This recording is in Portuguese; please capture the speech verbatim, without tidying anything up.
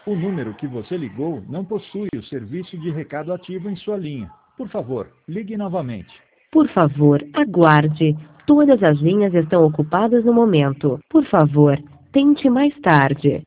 O número que você ligou não possui o serviço de recado ativo em sua linha. Por favor, ligue novamente. Por favor, aguarde. Todas as linhas estão ocupadas no momento. Por favor, tente mais tarde.